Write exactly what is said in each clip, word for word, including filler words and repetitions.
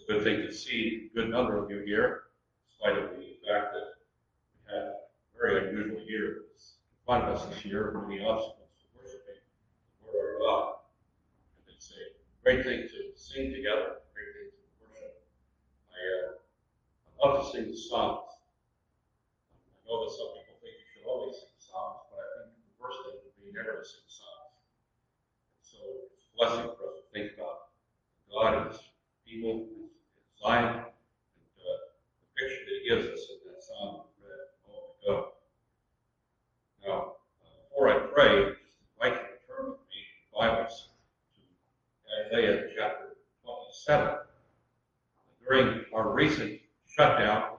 It's a good thing to see a good number of you here, in spite of the fact that we had a very unusual year in front of us this year, and many obstacles to worshiping the Lord our God. And it's a great thing to sing together, a great thing to worship. I, uh, I love to sing the Psalms. I know that some people think you should always sing Psalms, but I think the worst thing would be never to sing Psalms. So it's a blessing for us to think about God and His people, His Zion, and uh, the picture that He gives us in that Psalm we read a moment ago. Now, uh, before I pray, I just invite you to turn with me in the Bibles to Isaiah chapter twenty-seven. During our recent shutdown,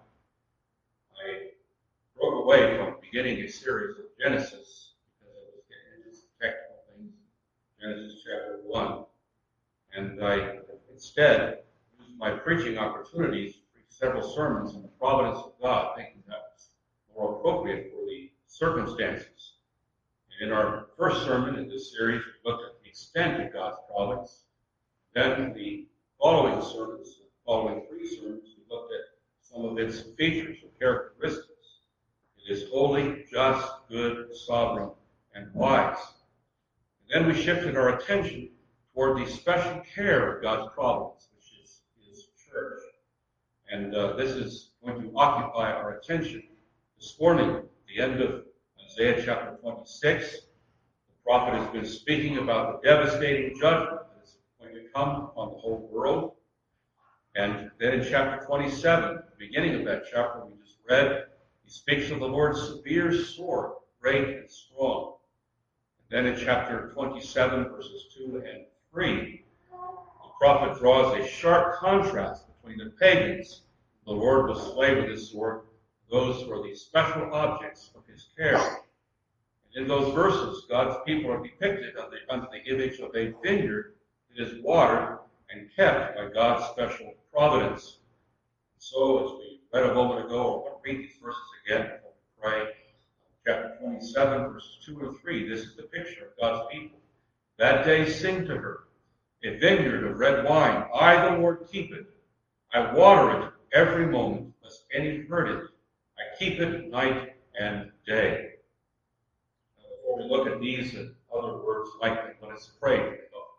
I broke away from beginning a series of Genesis because I was getting into some technical things, Genesis chapter one, and I instead used my preaching opportunities to preach several sermons on the providence of God, thinking that was more appropriate for the circumstances. And in our first sermon in this series, we looked at the extent of God's providence. Then the following sermons, the following three sermons, we looked at some of its features or characteristics. It is holy, just, good, sovereign, and wise. And then we shifted our attention toward the special care of God's providence, which is His church. And uh, this is going to occupy our attention this morning at the end of Isaiah chapter twenty-six. The prophet has been speaking about the devastating judgment that is going to come on the whole world. And then in chapter twenty-seven, the beginning of that chapter we just read, he speaks of the Lord's severe sword, great and strong. And then in chapter twenty-seven, verses two and three, the prophet draws a sharp contrast between the pagans, the Lord will slay with his sword, those who are the special objects of his care. And in those verses, God's people are depicted under the, under the image of a vineyard that is watered and kept by God's special providence. So, as we read a moment ago, I want to read these verses again before we pray. Chapter twenty-seven, verses two and three. This is the picture of God's people. That day sing to her, a vineyard of red wine. I, the Lord, keep it. I water it every moment, lest any hurt it. I keep it night and day. Now, before we look at these and other words like them, let us pray to the God.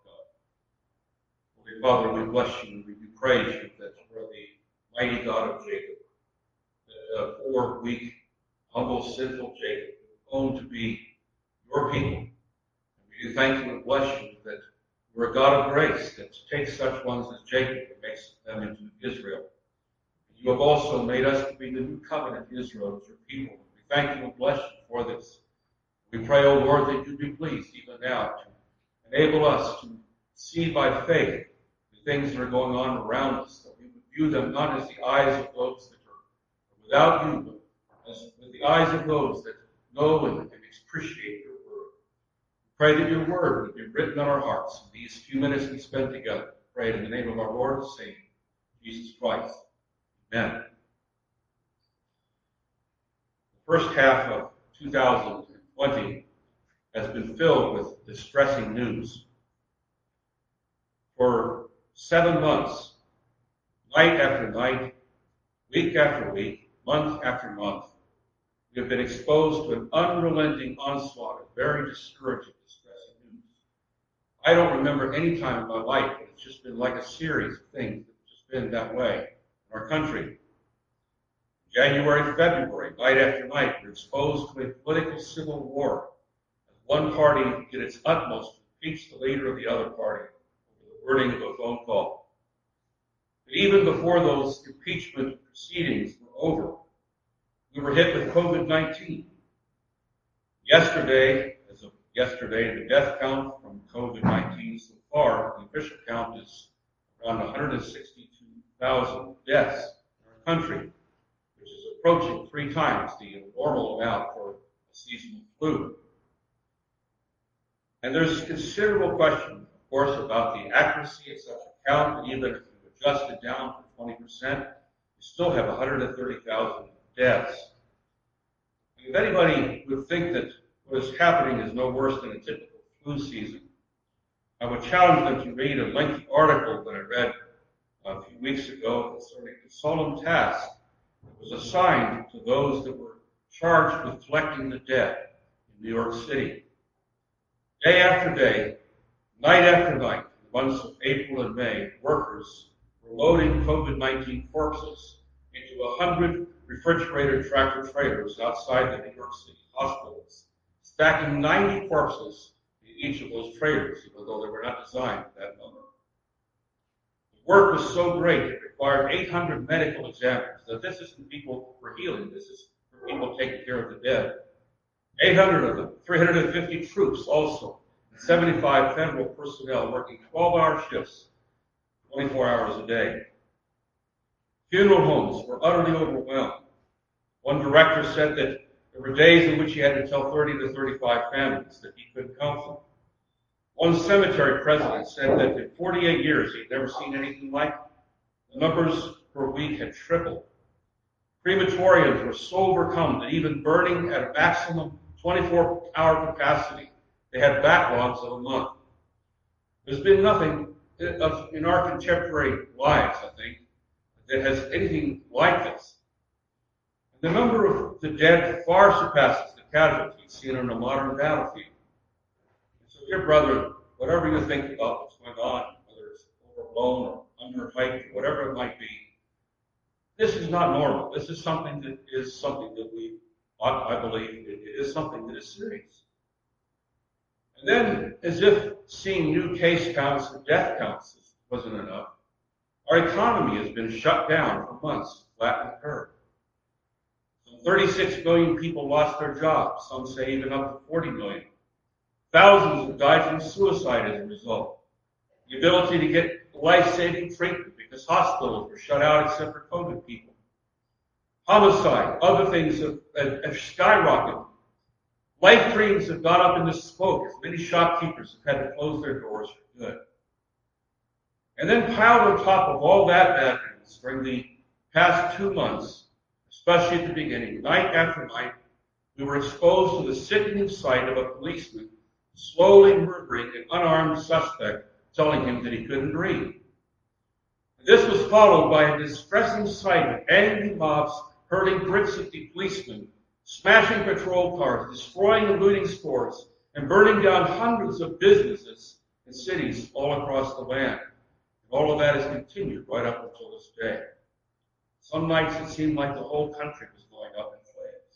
Holy Father, we bless you and we do praise you that you are the mighty God of Jacob, that uh, poor, weak, humble, sinful Jacob, owned to be your people. And we do thank you and bless you that you're a God of grace that takes such ones as Jacob and makes them into Israel. You have also made us to be the new covenant Israel as your people. We thank you and bless you for this. We pray, O Lord, that you be pleased even now to enable us to see by faith the things that are going on around us, that we would view them not as the eyes of those that are without you, but as with the eyes of those that know and, and appreciate your word. We pray that your word would be written on our hearts in these few minutes we spend together. We pray in the name of our Lord and Savior, Jesus Christ. Amen. The first half of two thousand twenty has been filled with distressing news. For seven months, night after night, week after week, month after month, we have been exposed to an unrelenting onslaught of very discouraging, distressing news. I don't remember any time in my life when it's just been like a series of things that have just been that way in our country. January, February, night after night, we're exposed to a political civil war as one party did its utmost to impeach the leader of the other party over the wording of a phone call. But even before those impeachment proceedings were over, we were hit with covid nineteen. Yesterday, as of yesterday, the death count from covid nineteen so far, the official count is around one hundred sixty-two thousand deaths in our country, which is approaching three times the normal amount for a seasonal flu. And there's considerable question, of course, about the accuracy of such a count. Even if you adjust it down for twenty percent, you still have one hundred thirty thousand deaths. And if anybody would think that what is happening is no worse than a typical flu season, I would challenge them to read a lengthy article that I read a few weeks ago concerning the solemn task that was assigned to those that were charged with collecting the debt in New York City. Day after day, night after night, in the months of April and May, workers were loading COVID nineteen corpses into a hundred refrigerated tractor trailers outside the New York City hospitals, stacking ninety corpses in each of those trailers, even though they were not designed for that number. The work was so great, it required eight hundred medical examiners. Now, this isn't people for healing, this is for people taking care of the dead. eight hundred of them, three hundred fifty troops also, and seventy-five federal personnel working twelve-hour shifts, twenty-four hours a day. Funeral homes were utterly overwhelmed. One director said that there were days in which he had to tell thirty to thirty-five families that he couldn't count them. One cemetery president said that in forty-eight years he'd never seen anything like it. The numbers per week had tripled. Crematoriums were so overcome that even burning at a maximum twenty-four hour capacity, they had backlogs of a month. There's been nothing in our contemporary lives, I think, that has anything like this. The number of the dead far surpasses the casualties seen on a modern battlefield. And so, dear brethren, whatever you think about what's going on, whether it's overblown or underhyped or whatever it might be, this is not normal. This is something that is something that we, I believe, it is something that is serious. And then, as if seeing new case counts and death counts wasn't enough, our economy has been shut down for months, flattened the curve. Some thirty-six million people lost their jobs, some say even up to forty million. Thousands have died from suicide as a result. The ability to get life-saving treatment because hospitals were shut out except for COVID people. Homicide, other things have, have, have skyrocketed. Life dreams have gone up into smoke as many shopkeepers have had to close their doors for good. And then piled on top of all that bad news during the past two months, especially at the beginning, night after night, we were exposed to the sickening sight of a policeman slowly murdering an unarmed suspect, telling him that he couldn't breathe. This was followed by a distressing sight of angry mobs hurling bricks at the policemen, smashing patrol cars, destroying and looting stores, and burning down hundreds of businesses and cities all across the land. All of that has continued right up until this day. Some nights it seemed like the whole country was going up in flames.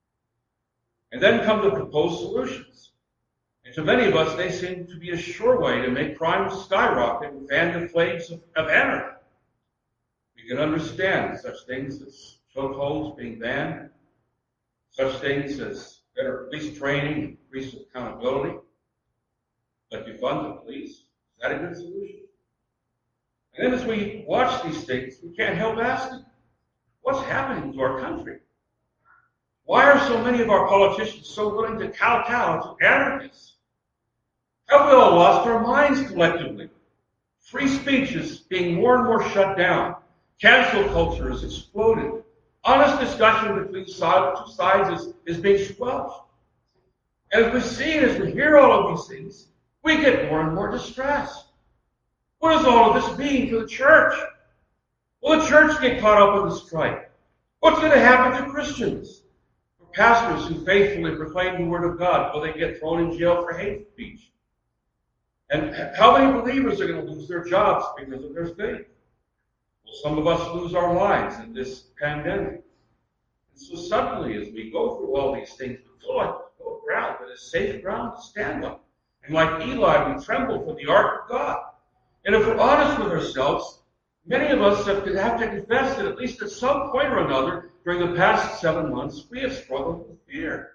And then come the proposed solutions. And to many of us, they seem to be a sure way to make crime skyrocket and fan the flames of, of anarchy. We can understand such things as chokeholds being banned, such things as better police training, and increased accountability. But defund the police, is that a good solution? And then as we watch these things, we can't help asking, what's happening to our country? Why are so many of our politicians so willing to kowtow to anarchists? Have we all lost our minds collectively? Free speech is being more and more shut down. Cancel culture has exploded. Honest discussion between two sides is, is being squelched. And as we see and as we hear all of these things, we get more and more distressed. What does all of this mean for the church? Will the church get caught up in the strife? What's going to happen to Christians? For pastors who faithfully proclaim the word of God, will they get thrown in jail for hate speech? And how many believers are going to lose their jobs because of their faith? Will some of us lose our lives in this pandemic? And so suddenly, as we go through all these things, we feel like we go ground that is safe ground to stand on. And like Eli, we tremble for the ark of God. And if we're honest with ourselves, many of us have to, have to confess that at least at some point or another during the past seven months, we have struggled with fear.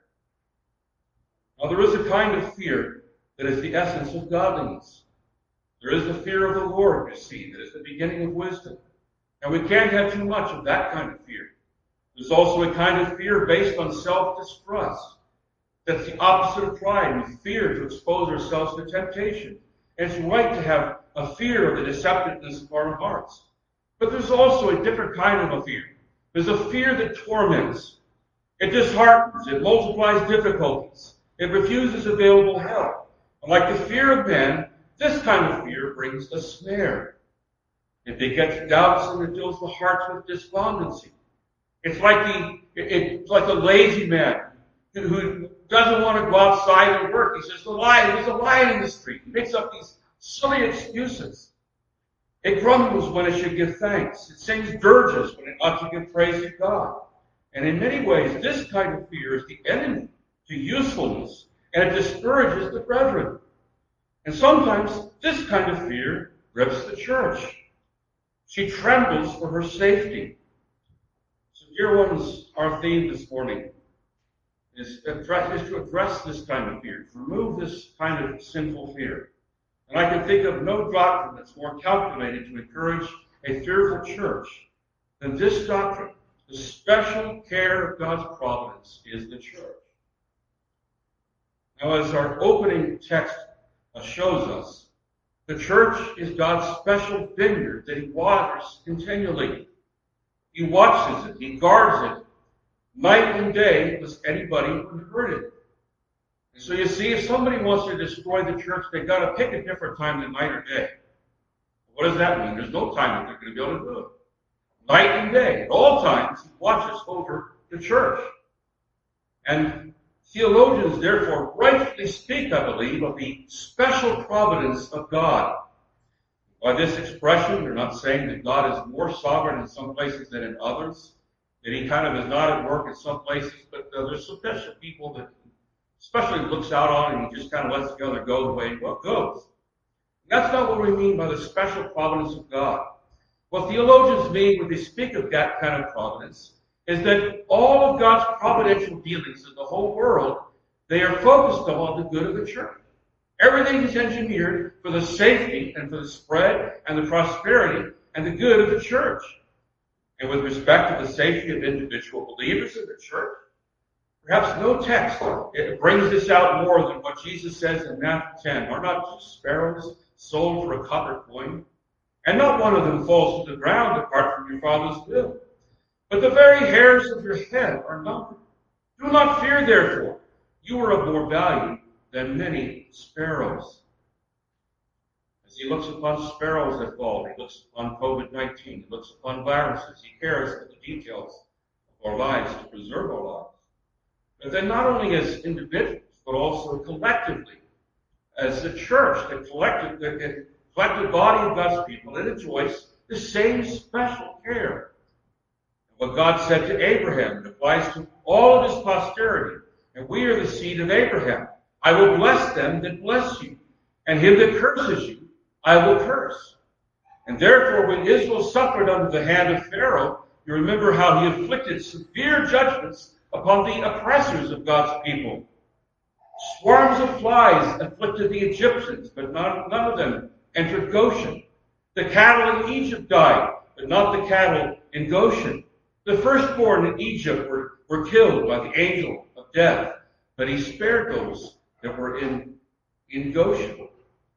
Now, there is a kind of fear that is the essence of godliness. There is the fear of the Lord, you see, that is the beginning of wisdom. And we can't have too much of that kind of fear. There's also a kind of fear based on self-distrust. That's the opposite of pride. We fear to expose ourselves to temptation. And it's right to have a fear of the deceptiveness of our hearts. But there's also a different kind of a fear. There's a fear that torments. It disheartens. It multiplies difficulties. It refuses available help. And like the fear of man, this kind of fear brings a snare. It begets doubts and it fills the hearts with despondency. It's like the it's like a lazy man who, who doesn't want to go outside and work. He says, the lion, there's a lion in the street. He makes up these silly excuses. It grumbles when it should give thanks. It sings dirges when it ought to give praise to God. And in many ways, this kind of fear is the enemy to usefulness, and it discourages the brethren. And sometimes this kind of fear grips the church. She trembles for her safety. So, dear ones, our theme this morning is, address, is to address this kind of fear, to remove this kind of sinful fear. And I can think of no doctrine that's more calculated to encourage a fearful church than this doctrine. The special care of God's providence is the church. Now, as our opening text shows us, the church is God's special vineyard that he waters continually. He watches it. He guards it night and day, lest anybody would hurt it. And so you see, if somebody wants to destroy the church, they've got to pick a different time than night or day. What does that mean? There's no time that they're going to be able to do it. Night and day, at all times, he watches over the church. And theologians, therefore, rightly speak, I believe, of the special providence of God. By this expression, they're not saying that God is more sovereign in some places than in others, that he kind of is not at work in some places, but uh, there's special people that especially looks out on and he just kind of lets the other go the way it goes. That's not what we mean by the special providence of God. What theologians mean when they speak of that kind of providence is that all of God's providential dealings in the whole world, they are focused on the good of the church. Everything is engineered for the safety and for the spread and the prosperity and the good of the church. And with respect to the safety of individual believers in the church, perhaps no text it brings this out more than what Jesus says in Matthew ten. Are not two sparrows sold for a copper coin? And not one of them falls to the ground apart from your Father's will. But the very hairs of your head are numbered. Do not fear, therefore. You are of more value than many sparrows. As he looks upon sparrows that fall, he looks upon covid nineteen, he looks upon viruses, he cares for the details of our lives to preserve our lives. But then not only as individuals, but also collectively, as the church, the collective, the collective body of God's people, it enjoys the same special care. What God said to Abraham, it applies to all of his posterity. And we are the seed of Abraham. I will bless them that bless you, and him that curses you, I will curse. And therefore, when Israel suffered under the hand of Pharaoh, you remember how he inflicted severe judgments upon the oppressors of God's people. Swarms of flies afflicted the Egyptians, but none, none of them entered Goshen. The cattle in Egypt died, but not the cattle in Goshen. The firstborn in Egypt were, were killed by the angel of death, but he spared those that were in, in Goshen. You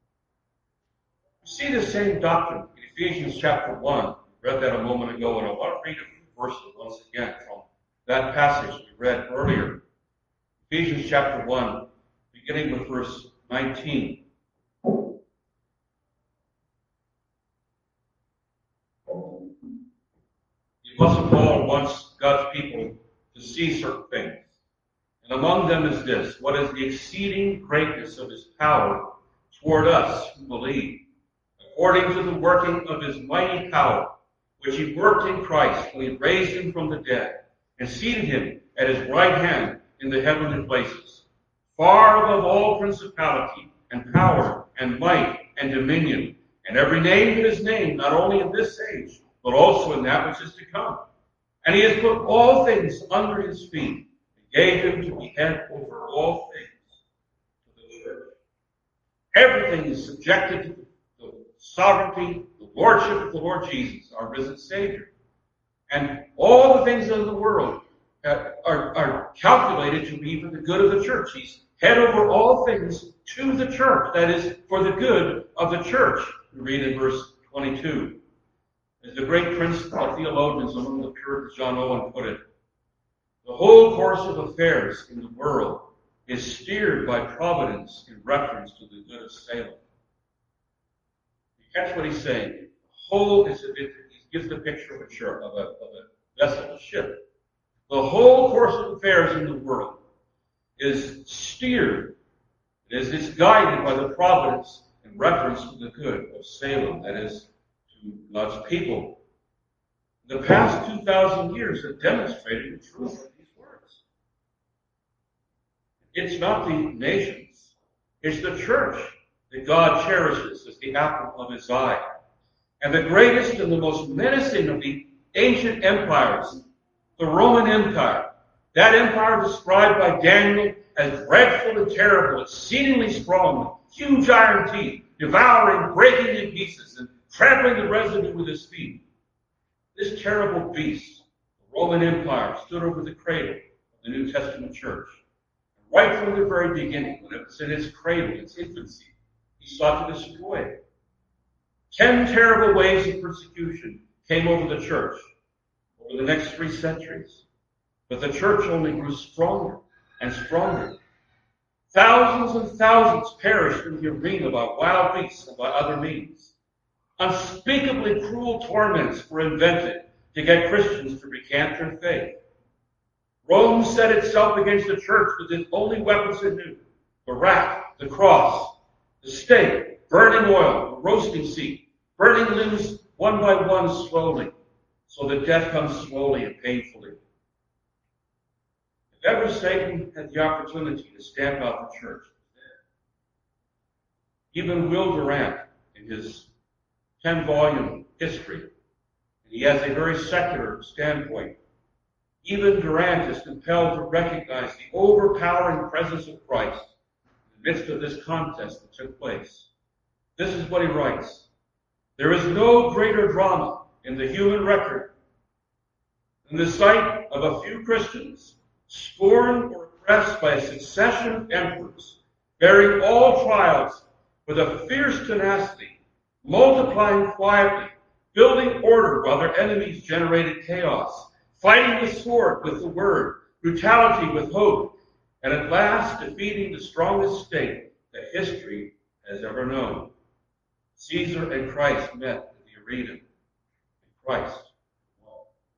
see the same doctrine in Ephesians chapter one. We read that a moment ago, and I want to read a few verses once again from that passage we read earlier. Ephesians chapter one, beginning with verse nineteen. The Apostle Paul wants God's people to see certain things. And among them is this: what is the exceeding greatness of his power toward us who believe, according to the working of his mighty power, which he worked in Christ when he raised him from the dead, and seated him at his right hand in the heavenly places, far above all principality and power and might and dominion, and every name that is named, not only in this age, but also in that which is to come. And he has put all things under his feet, and gave him to be head over all things to the church. Everything is subjected to the sovereignty, the lordship of the Lord Jesus, our risen Savior. And all the things of the world uh, are, are calculated to be for the good of the church. He's head over all things to the church. That is, for the good of the church. We read in verse twenty-two. As the great prince of theologians among the Puritans, John Owen, put it, the whole course of affairs in the world is steered by providence in reference to the good of Salem. You catch what he's saying? The whole, is it, it gives the picture of a, church, of, a, of a vessel, a ship. The whole course of affairs in the world is steered, is, is guided by the providence in reference to the good of Salem, that is, to God's people. The past two thousand years have demonstrated the truth of these words. It's not the nations, it's the church that God cherishes as the apple of his eye. And the greatest and the most menacing of the ancient empires, the Roman Empire, that empire described by Daniel as dreadful and terrible, exceedingly strong, huge iron teeth, devouring, breaking in pieces, and trampling the residue with his feet. This terrible beast, the Roman Empire, stood over the cradle of the New Testament church. And right from the very beginning, when it was in its cradle, its infancy, he sought to destroy it. Ten terrible waves of persecution came over the church over the next three centuries. But the church only grew stronger and stronger. Thousands and thousands perished in the arena by wild beasts and by other means. Unspeakably cruel torments were invented to get Christians to recant their faith. Rome set itself against the church with its only weapons it knew: the rack, the cross, the stake, burning oil, the roasting seat, burning limbs one by one slowly, so that death comes slowly and painfully. If ever Satan had the opportunity to stamp out the church, even Will Durant, in his ten-volume history, and he has a very secular standpoint, even Durant is compelled to recognize the overpowering presence of Christ in the midst of this contest that took place. This is what he writes: "There is no greater drama in the human record than the sight of a few Christians scorned or oppressed by a succession of emperors, bearing all trials with a fierce tenacity, multiplying quietly, building order while their enemies generated chaos, fighting the sword with the word, brutality with hope, and at last defeating the strongest state that history has ever known." Caesar and Christ met in the arena, and Christ won.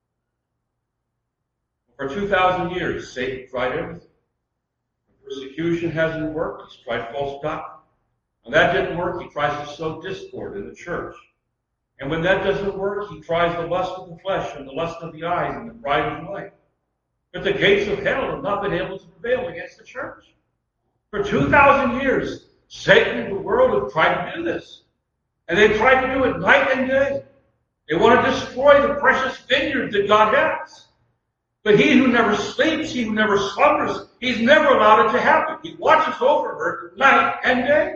For two thousand years, Satan tried everything. When persecution hasn't worked, he's tried false doctrine. When that didn't work, he tries to sow discord in the church. And when that doesn't work, he tries the lust of the flesh and the lust of the eyes and the pride of life. But the gates of hell have not been able to prevail against the church. For two thousand years, Satan and the world have tried to do this. And they've tried to do it night and day. They want to destroy the precious vineyard that God has. But he who never sleeps, he who never slumbers, he's never allowed it to happen. He watches over her night and day.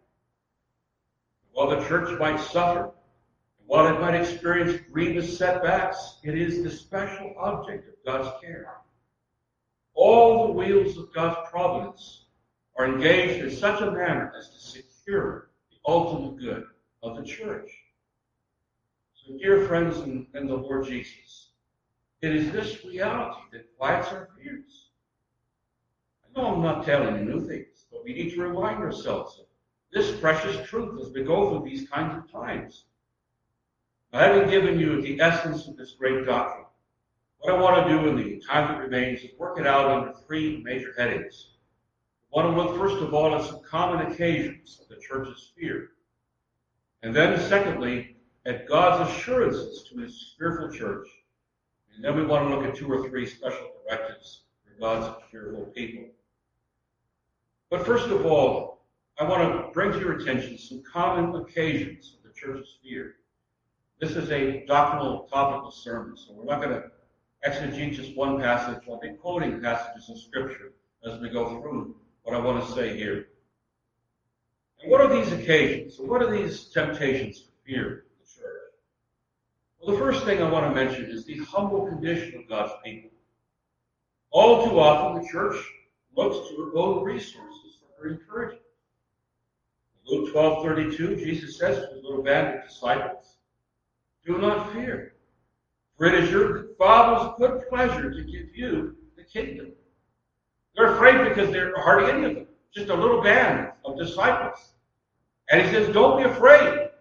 While the church might suffer, while it might experience grievous setbacks, it is the special object of God's care. All the wheels of God's providence are engaged in such a manner as to secure the ultimate good of the church. So, dear friends in, in the Lord Jesus, it is this reality that quiets our fears. I know I'm not telling you new things, but we need to remind ourselves of this precious truth as we go through these kinds of times. I haven't given you the essence of this great doctrine. What I want to do in the time that remains is work it out under three major headings. I want to look, first of all, at some common occasions of the church's fear. And then, secondly, at God's assurances to his fearful church. And then we want to look at two or three special directives for God's fearful people. But first of all, I want to bring to your attention some common occasions of the church's fear. This is a doctrinal topical sermon, so we're not going to exegete just one passage. I'll be quoting passages in Scripture as we go through what I want to say here. And what are these occasions? So what are these temptations for fear in the church? Well, the first thing I want to mention is the humble condition of God's people. All too often, the church looks to her own resources for her encouragement. In Luke twelve thirty-two, Jesus says to his little band of disciples, "Do not fear, for it is your Father's good pleasure to give you the kingdom." They're afraid because there are hardly any of them, just a little band of disciples. And he says, don't be afraid,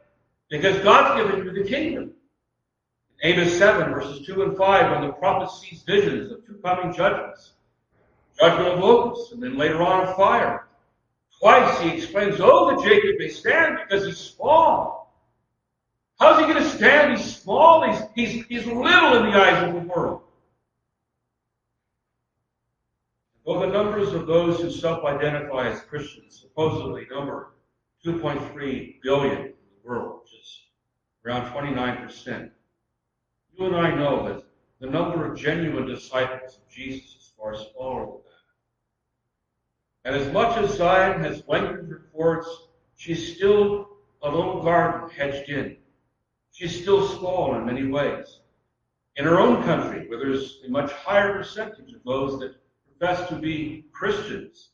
Because God's given you the kingdom. Amos seven, verses two and five, when the prophet sees visions of two coming judgments, judgment of locusts, and then later on fire. Twice he explains, oh, that Jacob may stand because he's small. How's he going to stand? He's small. He's, he's, he's little in the eyes of the world. Well, the numbers of those who self-identify as Christians supposedly number two point three billion in the world, which is around twenty-nine percent. You and I know that the number of genuine disciples of Jesus is far smaller than that. And as much as Zion has lengthened her cords, she's still a little garden hedged in. She's still small in many ways. In her own country, where there's a much higher percentage of those that profess to be Christians,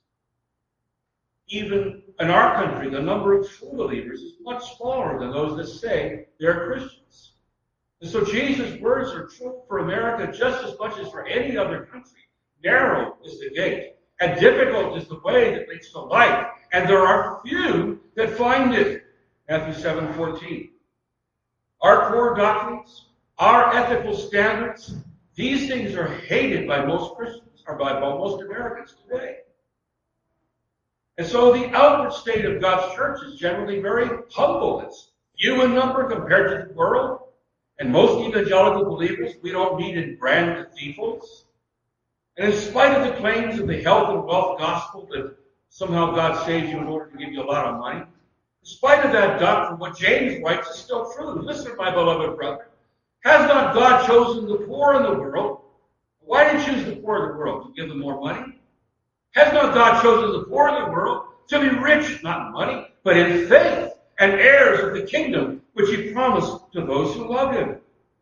even in our country, the number of true believers is much smaller than those that say they're Christians. And so Jesus' words are true for America just as much as for any other country. Narrow is the gate, and difficult is the way that leads to life, and there are few that find it. Matthew seven fourteen. Our core doctrines, our ethical standards, these things are hated by most Christians, or by most Americans today. And so the outward state of God's church is generally very humble. It's few in number compared to the world. And most evangelical believers, we don't meet in grand cathedrals. And in spite of the claims of the health and wealth gospel that somehow God saves you in order to give you a lot of money, in spite of that doctrine, what James writes is still true. Listen, my beloved brother. Has not God chosen the poor in the world? Why did he choose the poor in the world? To give them more money? Has not God chosen the poor in the world to be rich, not in money, but in faith, and heirs of the kingdom which he promised to those who love him?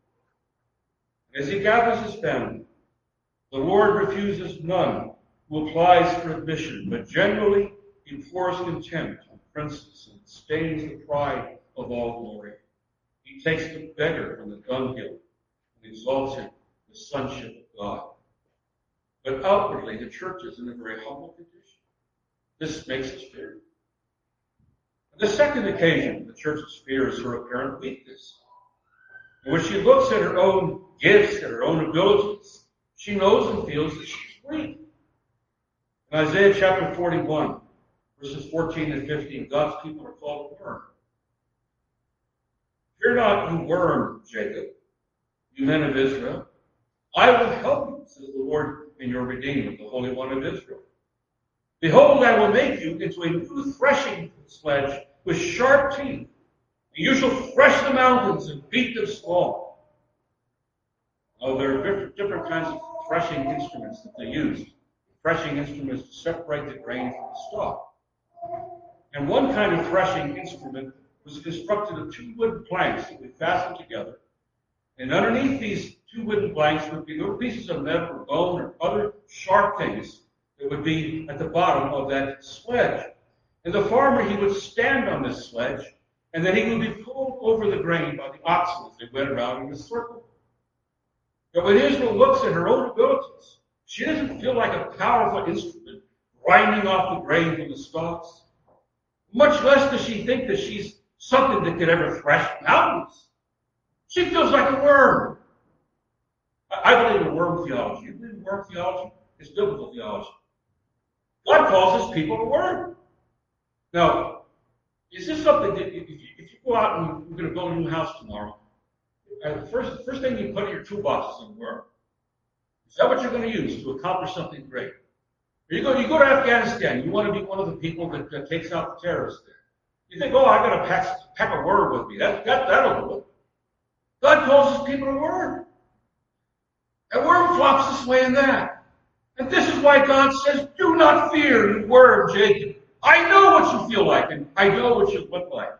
As he gathers his family, the Lord refuses none who applies for admission, but generally he pours contempt on princes and stains the pride of all glory. He takes the beggar from the dunghill and exalts him in the sonship of God. But outwardly, the church is in a very humble condition. This makes us fear. The second occasion the church's fear is her apparent weakness. And when she looks at her own gifts and her own abilities, she knows and feels that she's weak. In Isaiah chapter forty-one, verses fourteen and fifteen, God's people are called worm. Fear not, you worm, Jacob, you men of Israel. I will help you, says the Lord and your Redeemer, the Holy One of Israel. Behold, I will make you into a new threshing sledge with sharp teeth. You shall thresh the mountains and beat them small. Oh, there are different, different kinds of threshing instruments that they used. Threshing instruments to separate the grain from the stalk. And one kind of threshing instrument was constructed of two wooden planks that would fasten together. And underneath these two wooden planks would be little pieces of metal or bone or other sharp things that would be at the bottom of that sledge. And the farmer, he would stand on this sledge, and then he would be pulled over the grain by the oxen as they went around in a circle. But when Israel looks at her own abilities, she doesn't feel like a powerful instrument grinding off the grain from the stalks. Much less does she think that she's something that could ever thresh mountains. She feels like a worm. I believe in worm theology. You believe in worm theology? It's biblical theology. God calls his people a worm. Now, is this something that if you, if you go out and you're going to build a new house tomorrow, uh, the first, first thing you put in your toolbox is a worm? Is that what you're going to use to accomplish something great? Or you go, you go to Afghanistan, you want to be one of the people that, that takes out the terrorists there. You think, oh, I've got to pack, pack a worm with me. That, that, that'll do it. God calls his people a worm. A worm flops this way and that. And this is why God says, do not fear, you worm, Jacob. I know what you feel like, and I know what you look like.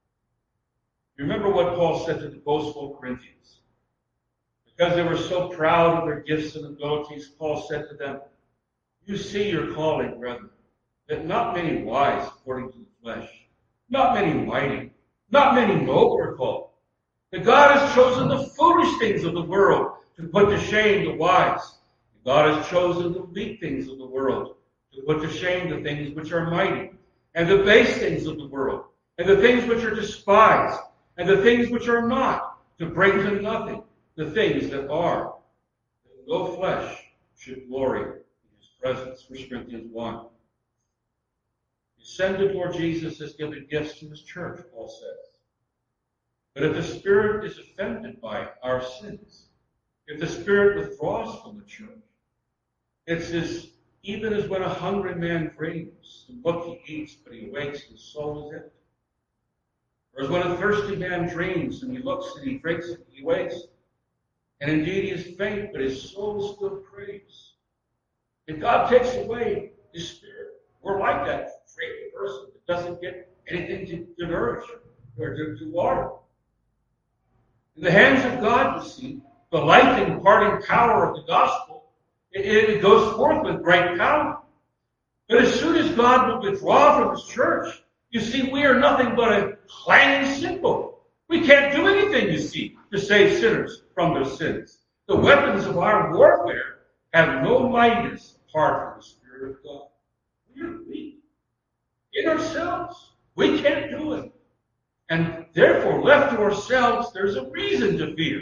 You remember what Paul said to the boastful Corinthians? Because they were so proud of their gifts and abilities, Paul said to them, you see your calling, brethren, that not many wise according to the flesh, not many mighty, not many noble are called. That God has chosen the foolish things of the world to put to shame the wise. God has chosen the weak things of the world to put to shame the things which are mighty, and the base things of the world, and the things which are despised, and the things which are not, to bring to nothing the things that are, that no flesh should glory in his presence. First Corinthians one. The ascended Lord Jesus has given gifts to his church, Paul says. But if the Spirit is offended by our sins, if the Spirit withdraws from the church, it's as even as when a hungry man dreams, and look, he eats, but he wakes, his soul is empty. Or as when a thirsty man dreams, and he looks, and he drinks, and he wakes, and indeed he is faint, but his soul still craves. If God takes away his Spirit, we're like that frail person that doesn't get anything to, to nourish or to, to water. In the hands of God, you see, the life imparting power of the gospel, it, it goes forth with great power. But as soon as God will withdraw from his church, you see, we are nothing but a clanging cymbal. We can't do anything, you see, to save sinners from their sins. The weapons of our warfare have no mightiness apart from the Spirit of God. We are weak in ourselves. We can't do it. And therefore, left to ourselves, there's a reason to fear.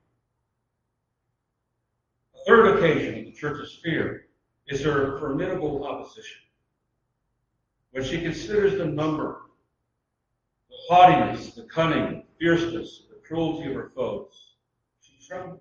A third occasion of the church's fear is her formidable opposition. When she considers the number, the haughtiness, the cunning, the fierceness, the cruelty of her foes, she trembles.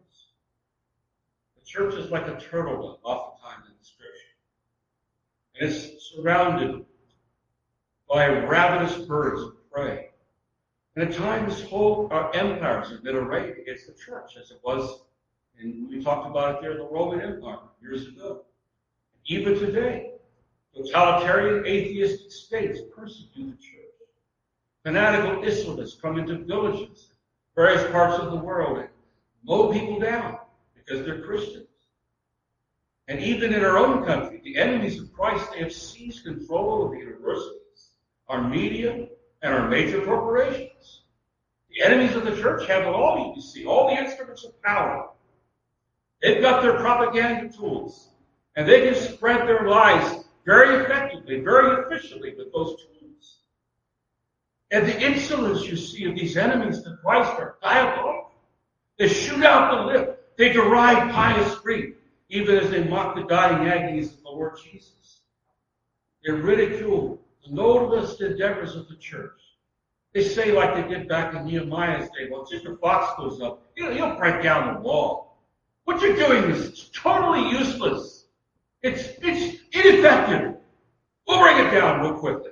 The church is like a turtle, oftentimes in the Scripture. And it's surrounded by ravenous birds of prey. And at times, whole uh, empires have been arrayed against the church, as it was, and we talked about it there, the Roman Empire years ago. Even today, totalitarian atheistic states persecute the church. Fanatical Islamists come into villages, various parts of the world, and mow people down because they're Christians. And even in our own country, the enemies of Christ, they have seized control of the universities, our media, and our major corporations. The enemies of the church have it all, you see, all the instruments of power. They've got their propaganda tools, and they can spread their lies very effectively, very efficiently with those tools. And the insolence, you see, of these enemies to Christ are diabolical. They shoot out the lip. They deride pious grief, even as they mock the dying agonies of the Lord Jesus. They ridicule the noblest endeavors of the church. They say, like they did back in Nehemiah's day, well, Sister Fox goes up, he'll, he'll break down the wall. What you're doing is totally useless. It's, it's ineffective. We'll bring it down real quickly.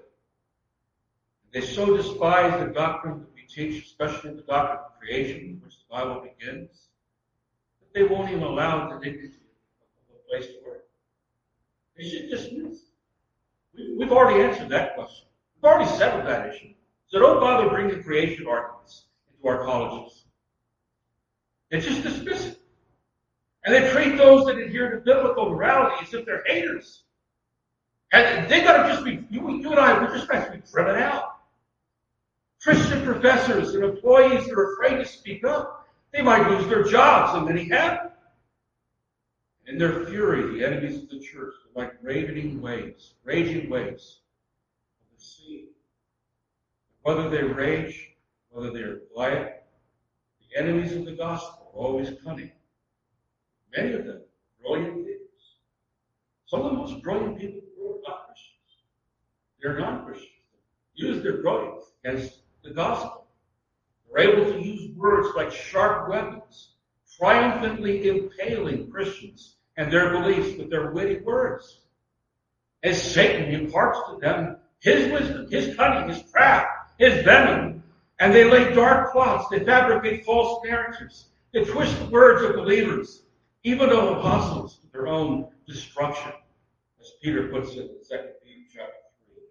They so despise the doctrine that we teach, especially the doctrine of creation, which the Bible begins, that they won't even allow the dignity of a place to work. They should dismiss. We, we've already answered that question. We've already settled that issue. So don't bother bringing creation arguments into our colleges. They just dismiss it. And they treat those that adhere to biblical morality as if they're haters. And they got to just be, you, you and I, we're just going to be driven out. Christian professors and employees that are afraid to speak up, they might lose their jobs, and many have. In their fury, the enemies of the church are like ravening waves, raging waves of the sea. Whether they rage, whether they are quiet, the enemies of the gospel are always cunning. Many of them brilliant thinkers. Some of the most brilliant people in the world are not Christians. They're non-Christians. They use their brilliance against the gospel. They're able to use words like sharp weapons, triumphantly impaling Christians and their beliefs with their witty words. As Satan imparts to them his wisdom, his cunning, his craft, his venom, and they lay dark plots, they fabricate false narratives, they twist the words of believers, even of apostles, to their own destruction, as Peter puts it in Second Peter chapter three.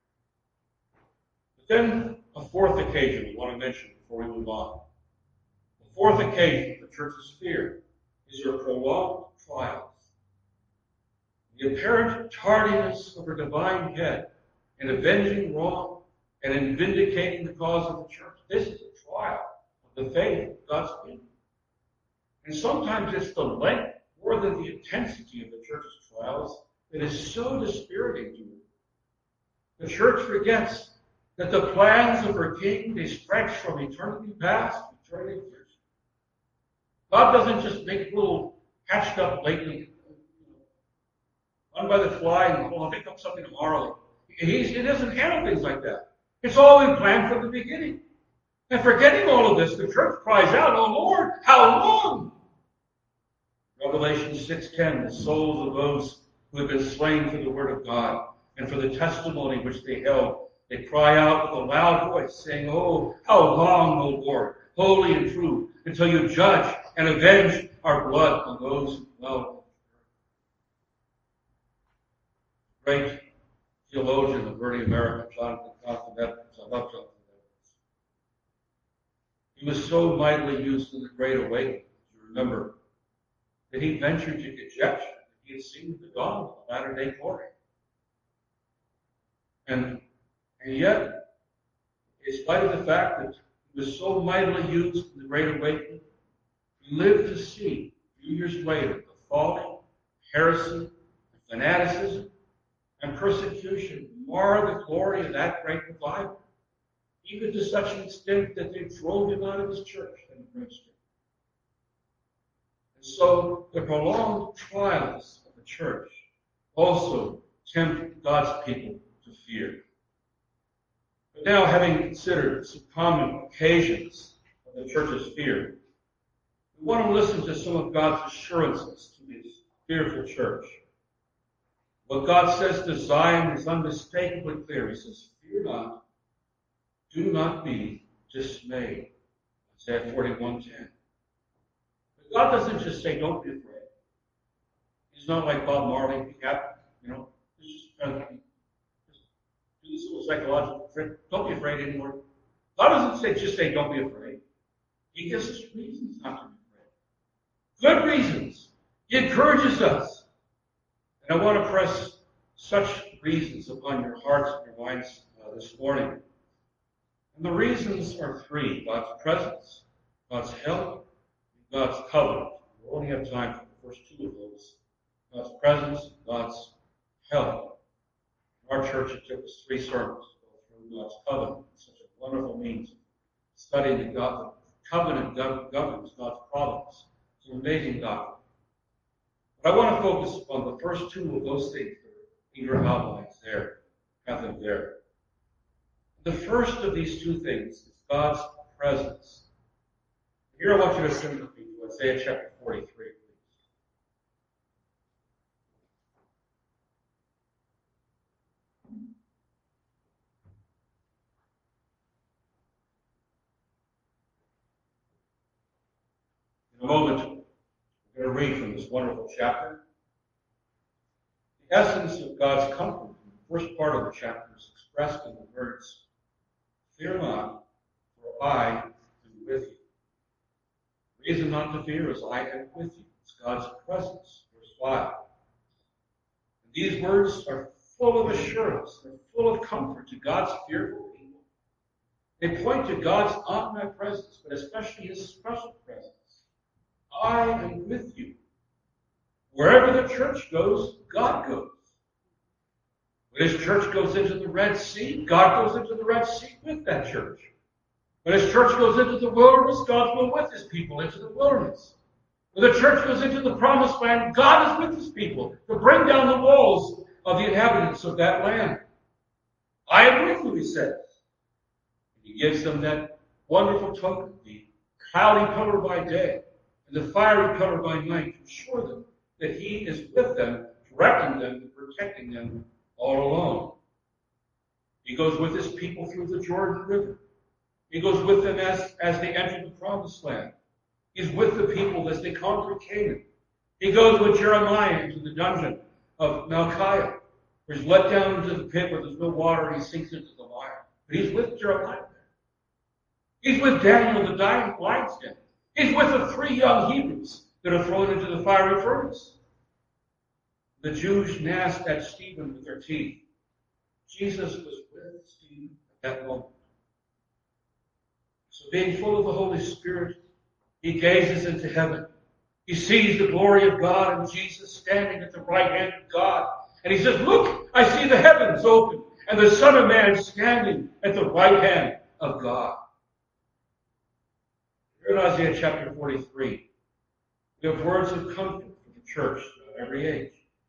But then a fourth occasion we want to mention before we move on. The fourth occasion of the church's fear is her prolonged trials. The apparent tardiness of her divine head in avenging wrong and in vindicating the cause of the church. This is a trial of the faith of God's people. And sometimes it's the length more than the intensity of the church's trials that is so dispiriting to her. The church forgets that the plans of her king, they stretch from eternity past to eternity future. God doesn't just make little hatched up lately, run by the fly and oh, I'll pick up something tomorrow. He's, he doesn't handle things like that. It's all been planned from the beginning. And forgetting all of this, the church cries out, "Oh Lord, how long?" Revelation six ten, the souls of those who have been slain for the word of God and for the testimony which they held, they cry out with a loud voice, saying, "Oh, how long, O Lord, holy and true, until you judge and avenge our blood on those who dwell." Great theologian of early America, Jonathan Jonathan Edwards. I love Jonathan Edwards. He was so mightily used in the Great Awakening, you remember, that he ventured to conjecture that he had seen the dawn of the latter-day glory. And, and yet, in spite of the fact that he was so mightily used in the Great Awakening, he lived to see, a few years later, the folly, heresy, fanaticism, and persecution mar the glory of that great revival, even to such an extent that they drove him out of his church and lynched him. And so the prolonged trials of the church also tempt God's people to fear. But now, having considered some common occasions of the church's fear, we want to listen to some of God's assurances to this fearful church. What God says to Zion is unmistakably clear. He says, "Fear not, do not be dismayed." Isaiah forty-one ten. But God doesn't just say, "Don't be afraid." He's not like Bob Marley, be happy, you know. He's just trying to just do this little psychological trick. Don't be afraid anymore. God doesn't say just say, "Don't be afraid." He gives us reasons not to be afraid. Good reasons. He encourages us. And I want to press such reasons upon your hearts and your minds uh, this morning. And the reasons are three: God's presence, God's help, and God's covenant. We only have time for the first two of those. God's presence, God's help. In our church, it took us three sermons to go through God's covenant. It's such a wonderful means of studying the God. The covenant governs God's providence. It's an amazing doctrine. But I want to focus on the first two of those things that are in your outlines there. Have them there. The first of these two things is God's presence. Here I want you to listen with me to Isaiah chapter forty-three, please. In a moment, we're going to read from this wonderful chapter. The essence of God's comfort in the first part of the chapter is expressed in the words, "Fear not, for I am with you." The reason not to fear is I am with you. It's God's presence. Verse five. And these words are full of assurance. They're full of comfort to God's fearful people. They point to God's omnipresence, but especially His special presence. I am with you. Wherever the church goes, God goes. When His church goes into the Red Sea, God goes into the Red Sea with that church. When His church goes into the wilderness, God will go with His people into the wilderness. When the church goes into the promised land, God is with His people to bring down the walls of the inhabitants of that land. I am with you, He says. He gives them that wonderful token, the cloudy pillar by day and the fiery pillar by night, to assure them that He is with them, directing them and protecting them all along. He goes with His people through the Jordan River. He goes with them as, as they enter the promised land. He's with the people as they conquer Canaan. He goes with Jeremiah into the dungeon of Malchiah, where he's let down into the pit where there's no water and he sinks into the mire. But He's with Jeremiah there. He's with Daniel, the dying lion's den. He's with the three young Hebrews that are thrown into the fiery furnace. The Jews gnashed at Stephen with their teeth. Jesus was with Stephen at that moment. So being full of the Holy Spirit, He gazes into heaven. He sees the glory of God and Jesus standing at the right hand of God. And He says, "Look, I see the heavens open, and the Son of Man standing at the right hand of God. Here in Isaiah chapter forty-three, we have words of comfort for the church at every age.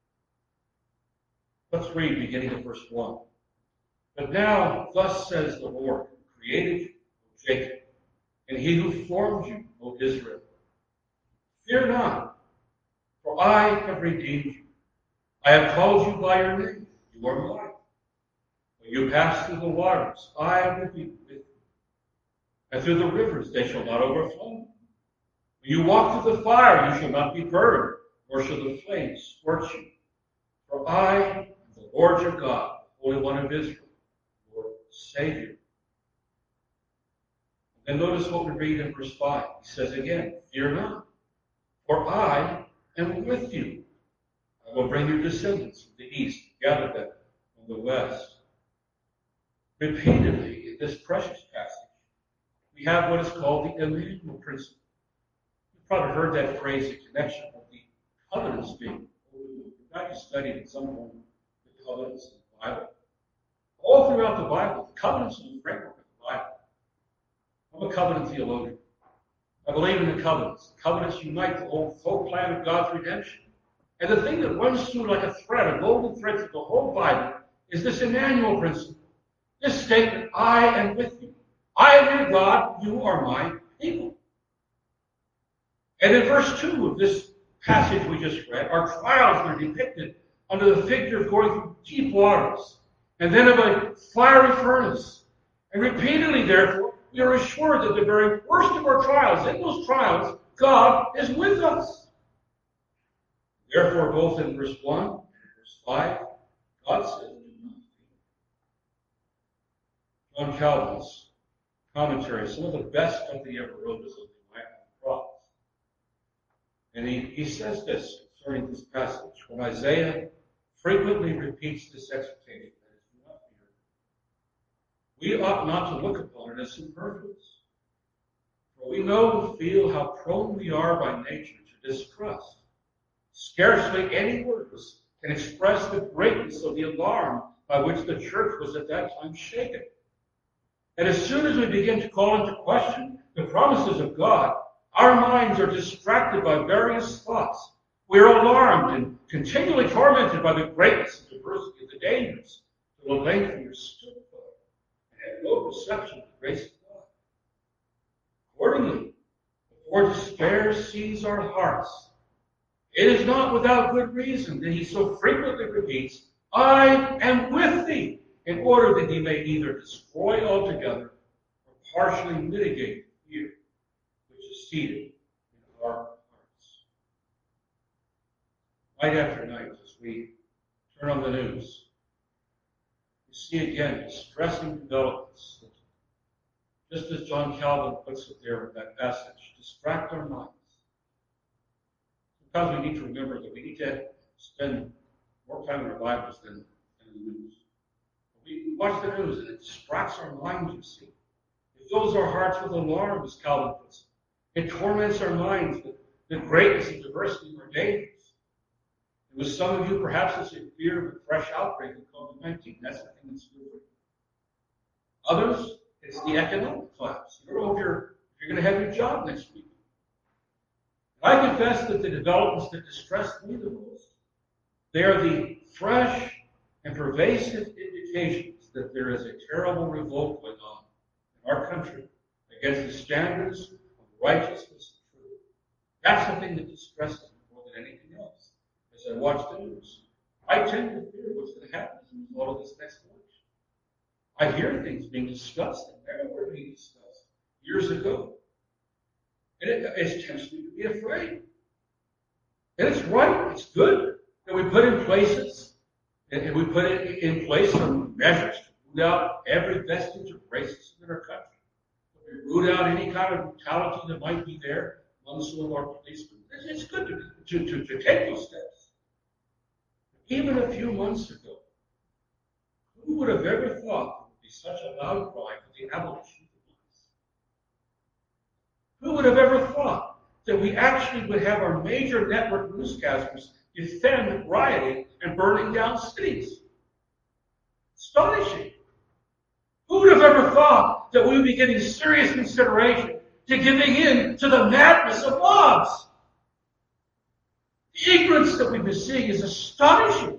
Let's read beginning at verse one. But now, thus says the Lord, who created you, O Jacob, and he who formed you, O Israel. Fear not, for I have redeemed you. I have called you by your name. You are mine. When you pass through the waters, I will be with you. And through the rivers, they shall not overflow. When you walk through the fire, you shall not be burned, nor shall the flames scorch you. For I am the Lord your God, the Holy One of Israel, your Savior. And notice what we read in verse five. He says again, fear not, for I am with you. I will bring your descendants from the east, gather them from the west. Repeatedly, in this precious passage, we have what is called the Emmanuel principle. You've probably heard that phrase in connection with the covenants being overlooked. You've probably studied at some point the covenants in the Bible. All throughout the Bible, the covenants are the framework of the Bible. I'm a covenant theologian. I believe in the covenants. The covenants unite the whole, whole plan of God's redemption. And the thing that runs through like a thread, a golden thread through the whole Bible, is this Emmanuel principle. This statement, I am with you. I am your God, you are my people. And in verse two of this passage we just read, our trials are depicted under the figure of going through deep waters, and then of a fiery furnace. And repeatedly, therefore, we are assured that the very worst of our trials, in those trials, God is with us. Therefore, both in verse one and verse five, God says, do not fear. John Calvin's commentary, some of the best stuff he ever wrote is on the Life of the Prophets. And he, he says this concerning this passage, when Isaiah frequently repeats this exhortation, that is, do not fear, we ought not to look upon it as superfluous. For we know and feel how prone we are by nature to distrust. Scarcely any words can express the greatness of the alarm by which the church was at that time shaken. And as soon as we begin to call into question the promises of God, our minds are distracted by various thoughts. We are alarmed and continually tormented by the greatness and diversity of the dangers that will lengthen your stupefied and have no perception of the grace of God. Accordingly, before despair seizes our hearts, it is not without good reason that he so frequently repeats, I am with thee, in order that he may either destroy altogether or partially mitigate the fear which is seated in our hearts. Night after night, as we turn on the news, we see again distressing developments that, just as John Calvin puts it there in that passage, distract our minds. Sometimes we need to remember that we need to spend more time in our Bibles than in the news. We watch the news and it distracts our minds, you see. It fills our hearts with alarm, as Calvin puts it. It torments our minds with the greatness and diversity of our dangers. And with some of you, perhaps it's in fear of a fresh outbreak of COVID nineteen. That's the thing that's good. Others, it's the economic collapse. You don't know if you're, if you're going to have your job next week. I confess that the developments that distress me the most, they are the fresh and pervasive indications that there is a terrible revolt going on in our country against the standards of righteousness and truth. That's the thing that distresses me more than anything else. As I watch the news, I tend to fear what's going to happen as a result of this next election. I hear things being discussed that never were being discussed years ago. And it, it tempts me to be afraid. And it's right, it's good that we put in places, and we put in, in place some measures to root out every vestige of racism in our country. We root out any kind of brutality that might be there among some of our policemen. It's, it's good to, to, to, to take those steps. Even a few months ago, who would have ever thought there would be such a loud cry for the abolition? Who would have ever thought that we actually would have our major network newscasters defend rioting and burning down cities? Astonishing. Who would have ever thought that we would be giving serious consideration to giving in to the madness of mobs? The ignorance that we've been seeing is astonishing.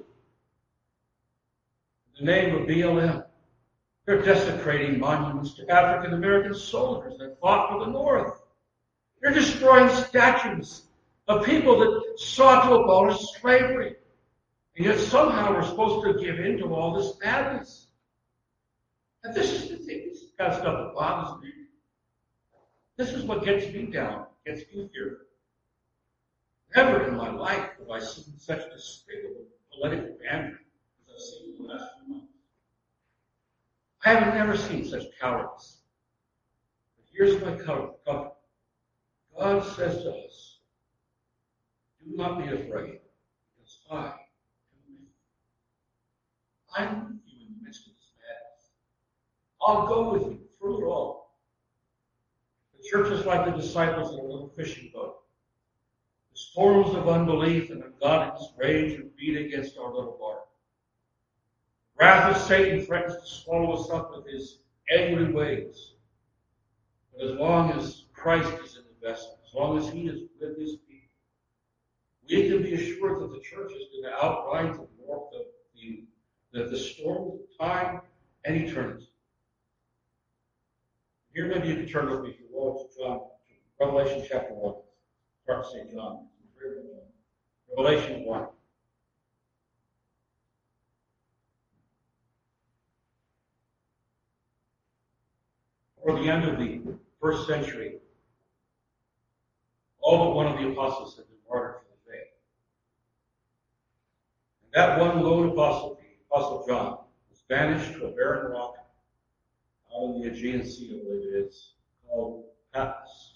In the name of B L M, they're desecrating monuments to African American soldiers that fought for the North. They're destroying statues of people that sought to abolish slavery. And yet somehow we're supposed to give in to all this madness. And this is the thing, this is the kind of stuff that bothers me. This is what gets me down, gets me fearful. Never in my life have I seen such despicable political bandit as I've seen in the last few months. I have never seen such cowardice. But here's my comfort. God says to us, do not be afraid, because I am with you. I'm with you in the midst of this madness. I'll go with you through it all. The church is like the disciples in a little fishing boat. The storms of unbelief and ungodliness rage and beat against our little bark. The wrath of Satan threatens to swallow us up with his angry waves. But as long as Christ is in the vessel, as long as he is with his people, we can be assured that the church is going to outride the, the, the, the storms of time and eternity. Here, maybe you can turn with me, if you will, to John, to Revelation chapter one. Start to Saint John. Revelation one. Toward the end of the first century, all but one of the apostles had been martyred for the faith. And that one lone apostle, the Apostle John, was banished to a barren rock out in the Aegean Sea, I believe it is, called Patmos.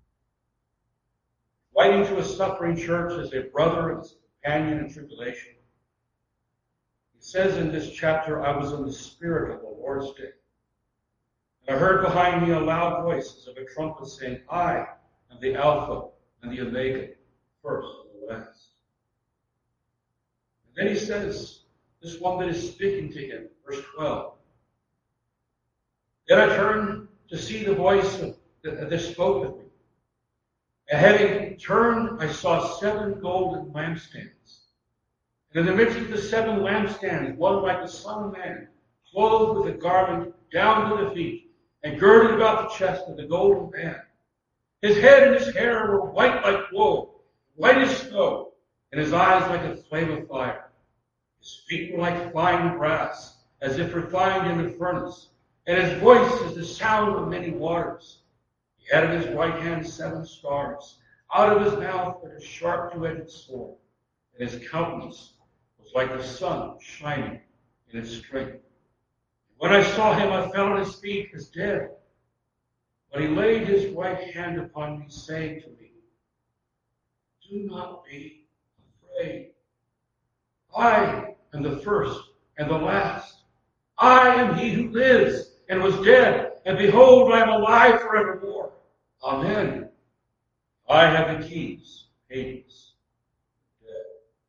Writing to a suffering church as a brother and as a companion in tribulation, he says in this chapter, I was in the spirit of the Lord's day. And I heard behind me a loud voice as of a trumpet saying, I am the Alpha and the Omega, first and the last. And then he says, this one that is speaking to him, verse twelve. Then I turned to see the voice of, that, that spoke with me. And having turned, I saw seven golden lampstands. And in the midst of the seven lampstands, one like the Son of Man, clothed with a garment down to the feet, and girded about the chest with a golden band. His head and his hair were white like wool, white as snow, and his eyes like a flame of fire. His feet were like fine brass, as if refined in a furnace, and his voice is the sound of many waters. He had in his right hand seven stars. Out of his mouth went a sharp two-edged sword, and his countenance was like the sun shining in its strength. When I saw him, I fell at his feet as dead. But he laid his right hand upon me, saying to me, do not be afraid. I am the first and the last. I am he who lives and was dead, and behold, I am alive forevermore. Amen. I have the keys, Hades, dead.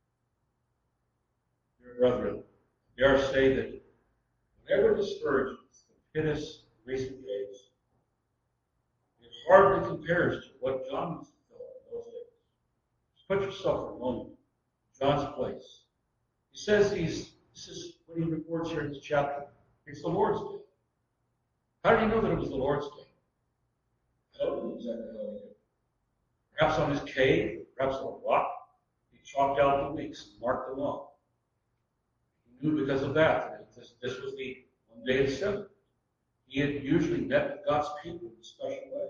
Dear brethren, dare say that whatever discouragements that hit us in recent days, it hardly compares to what John was felt in those days. Just put yourself for a moment in John's place. He says he's, this is what he reports here in this chapter. It's the Lord's Day. How did he know that it was the Lord's Day? I don't know exactly how he did. Perhaps on his cave, perhaps on a rock, he chalked out the weeks and marked them off. He knew because of that that this, this was the one day of seven. He had usually met with God's people in a special way.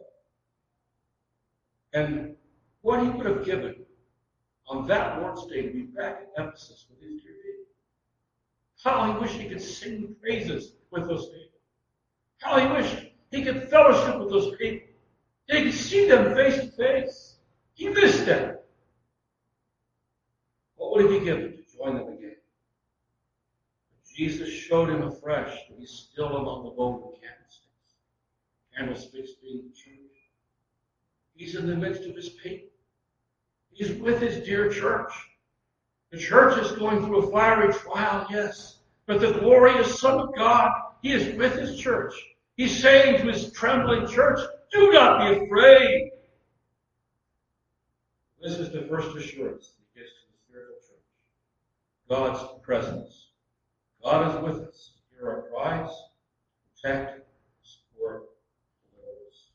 And what he would have given on that Lord's Day to be back in Ephesus with his dear people. How he wished he could sing praises with those people. How he wished he could fellowship with those people. He could see them face to face. He missed them. What would he be given to join them again? Jesus showed him afresh that he's still among the golden candlesticks. Candlesticks being the church. He's in the midst of his people. He's with his dear church. The church is going through a fiery trial, yes, but the glorious Son of God, he is with his church. He's saying to his trembling church, do not be afraid. This is the first assurance he gives to the spiritual church. God's presence. God is with us. Hear our cries, protect, support, deliver us.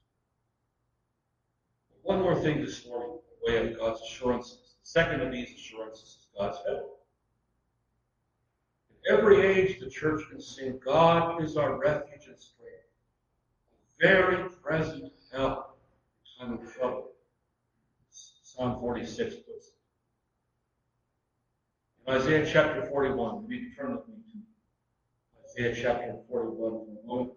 One more thing this morning, by way of God's assurances. The second of these assurances is God's help. In every age, the church can sing, God is our refuge and strength, a very present help in time of trouble. Psalm forty-six puts it. In Isaiah chapter forty-one, you can turn with me to Isaiah chapter forty-one for a moment.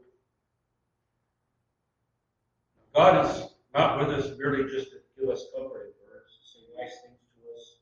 God is not with us merely just to give us comforting words, to say nice things to us.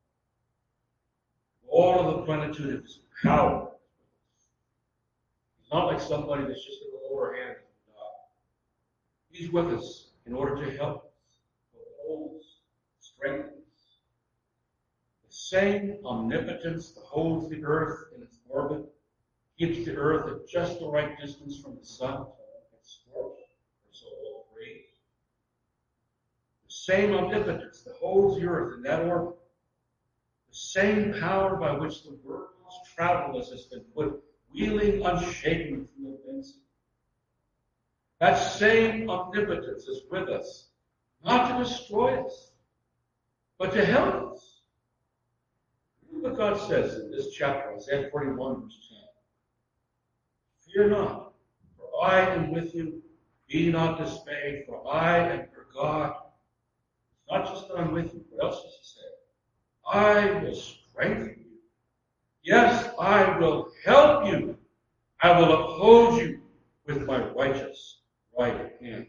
All of the plenitude of his power. He's not like somebody that's just going to hold our hand and die. He's with us in order to help us, to hold us, strengthen us. The same omnipotence that holds the earth in its orbit, keeps the earth at just the right distance from the sun to get scorched or so all freeze. The same omnipotence that holds the earth in that orbit, the same power by which the world's travelers has been put wheeling unshaken from the fence. That same omnipotence is with us, not to destroy us, but to help us. Look what God says in this chapter, Isaiah forty-one, verse ten. Fear not, for I am with you. Be not dismayed, for I am your God. It's not just that I'm with you. What else does he say? I will strengthen you. Yes, I will help you. I will uphold you with my righteous right hand.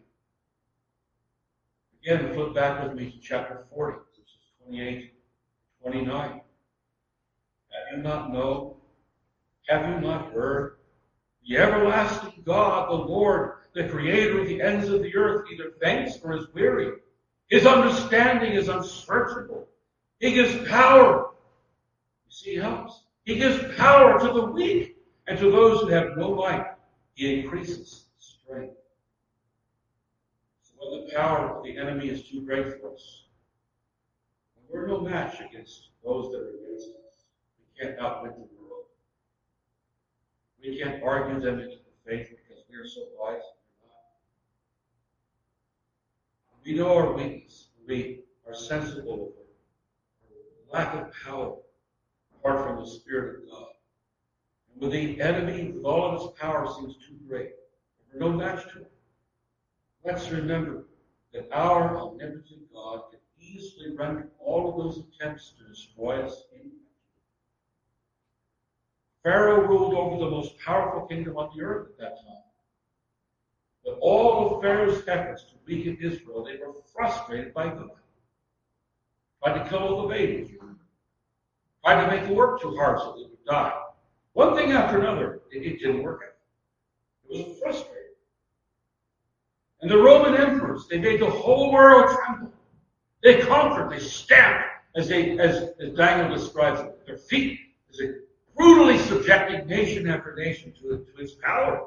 Again, flip back with me to chapter forty, verses twenty-eight to twenty-nine. Have you not known? Have you not heard? The everlasting God, the Lord, the creator of the ends of the earth, neither faints nor is weary. His understanding is unsearchable. He gives power. You see, he helps. He gives power to the weak, and to those who have no might, he increases strength. So when the power of the enemy is too great for us, when we're no match against those that are against us, we can't outwit the world. We can't argue them into the faith because we are so wise and we're not. We know our weakness. We are sensible of our lack of power apart from the Spirit of God. And when the enemy, with all of his power, seems too great, we're no match to it. Let's remember that our omnipotent God can easily render all of those attempts to destroy us ineffective. Pharaoh ruled over the most powerful kingdom on the earth at that time. But all of Pharaoh's efforts to weaken Israel, they were frustrated by God. Tried to kill all the babies. Tried to make the work too hard so they would die. One thing after another, it, it didn't work out. It was frustrating. And the Roman emperors, they made the whole world tremble. They conquered, they stamped, as they, as, as Daniel describes it, their feet, as they brutally subjecting nation after nation to, to its power.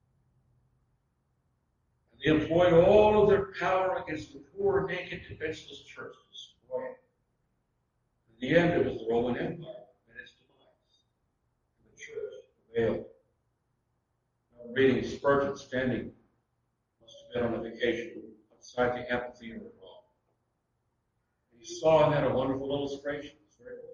And they employed all of their power against the poor, naked, defenseless church to destroy it. In the end, it was the Roman Empire and its demise. And the church prevailed. I'm reading Spurgeon standing, must have been on a vacation, outside the amphitheater of Rome. And he saw in that a wonderful illustration. It's very cool.